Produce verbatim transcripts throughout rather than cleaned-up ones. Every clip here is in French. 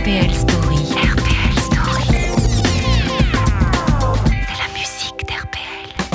P L Story. R P L Story. C'est la musique d'R P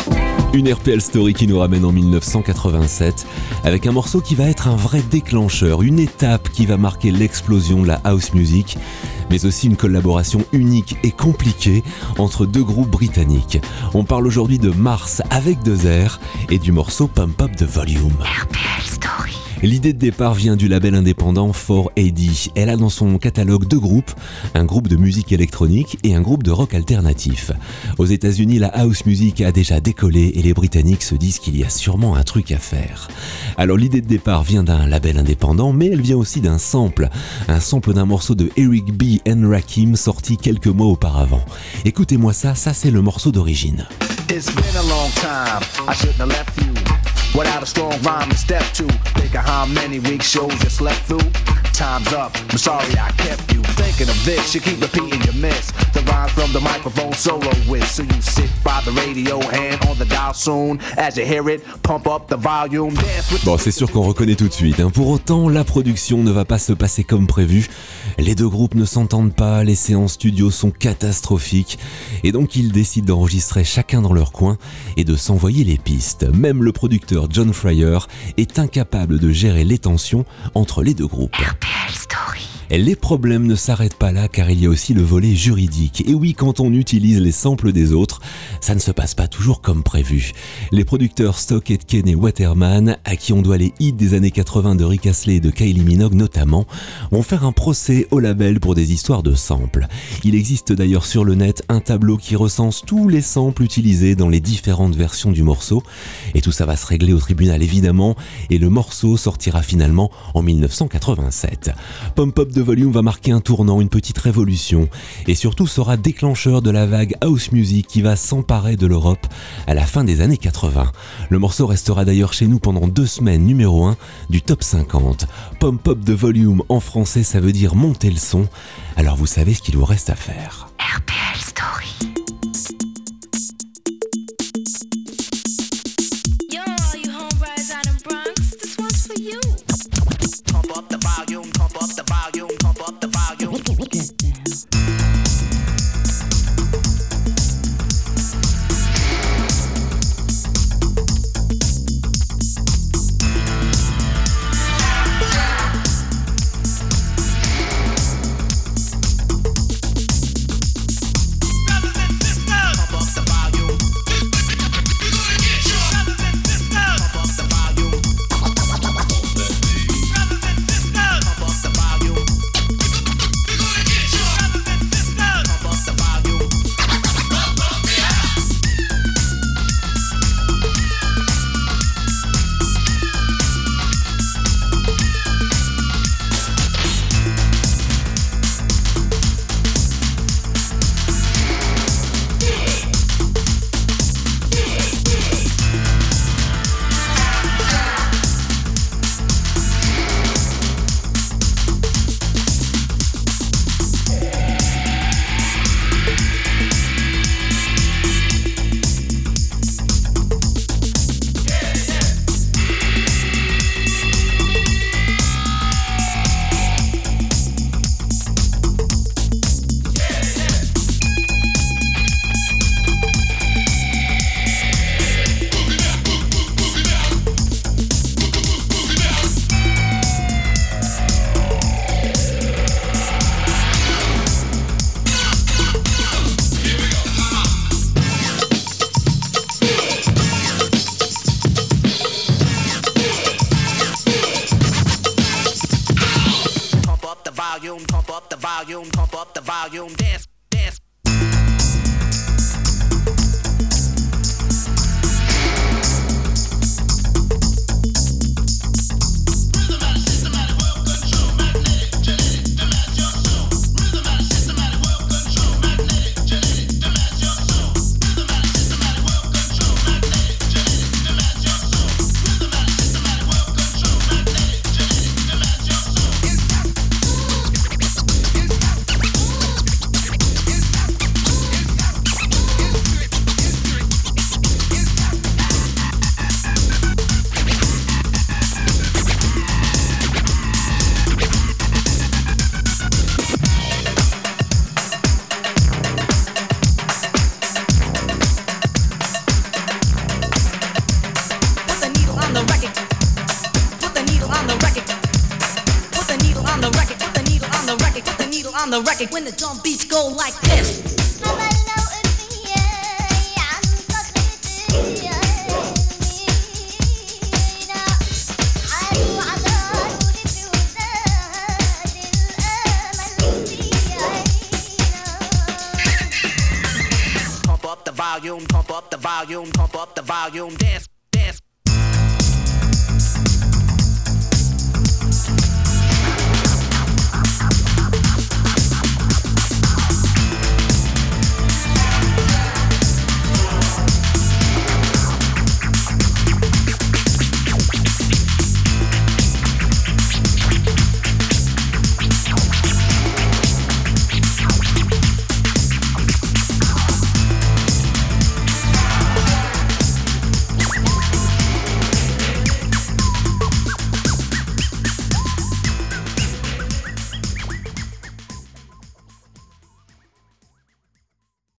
L. Une R P L Story qui nous ramène en dix-neuf cent quatre-vingt-sept avec un morceau qui va être un vrai déclencheur, une étape qui va marquer l'explosion de la house music, mais aussi une collaboration unique et compliquée entre deux groupes britanniques. On parle aujourd'hui de Mars avec deux R et du morceau Pump Up the Volume. R P L Story. L'idée de départ vient du label indépendant four A D. Elle a dans son catalogue deux groupes, un groupe de musique électronique et un groupe de rock alternatif. Aux États-Unis, la house music a déjà décollé et les Britanniques se disent qu'il y a sûrement un truc à faire. Alors l'idée de départ vient d'un label indépendant, mais elle vient aussi d'un sample, un sample d'un morceau de Eric B. and Rakim sorti quelques mois auparavant. Écoutez-moi ça, ça c'est le morceau d'origine. It's been a long time, I shouldn't have left you without a strong rhyme and step two. Think of how many weeks shows you slept through. Time's up, I'm sorry I kept you thinking of this, you keep repeating your miss. The rhymes from the microphone solo with. So you sit by the radio, hand on the dial soon. As you hear it, pump up the volume. Dance with. Bon, c'est sûr qu'on reconnaît tout de suite, hein. Pour autant, la production ne va pas se passer comme prévu. Les deux groupes ne s'entendent pas, les séances studio sont catastrophiques. Et donc ils décident d'enregistrer chacun dans leur coin et de s'envoyer les pistes. Même le producteur John Fryer est incapable de gérer les tensions entre les deux groupes. R P L Story. Les problèmes ne s'arrêtent pas là car il y a aussi le volet juridique. Et oui, quand on utilise les samples des autres, ça ne se passe pas toujours comme prévu. Les producteurs Stock Aitken et Waterman, à qui on doit les hits des années quatre-vingts de Rick Astley et de Kylie Minogue notamment, vont faire un procès au label pour des histoires de samples. Il existe d'ailleurs sur le net un tableau qui recense tous les samples utilisés dans les différentes versions du morceau. Et tout ça va se régler au tribunal évidemment, et le morceau sortira finalement en dix-neuf cent quatre-vingt-sept. Pump Up the Volume va marquer un tournant, une petite révolution, et surtout sera déclencheur de la vague house music qui va s'emparer de l'Europe à la fin des années quatre-vingts. Le morceau restera d'ailleurs chez nous pendant deux semaines numéro un du top cinquante. Pump Up the Volume en français, ça veut dire monter le son. Alors vous savez ce qu'il vous reste à faire. R P L Story. Yo, all you homeboys out in Bronx, this one's for you. Pump up the volume, pump up the volume, pump up the volume. Get down. Pump up the volume, pump up the volume, dance, dance. on the record when the drum beats go like this. Volume, pump up the volume, pump up the volume, dance.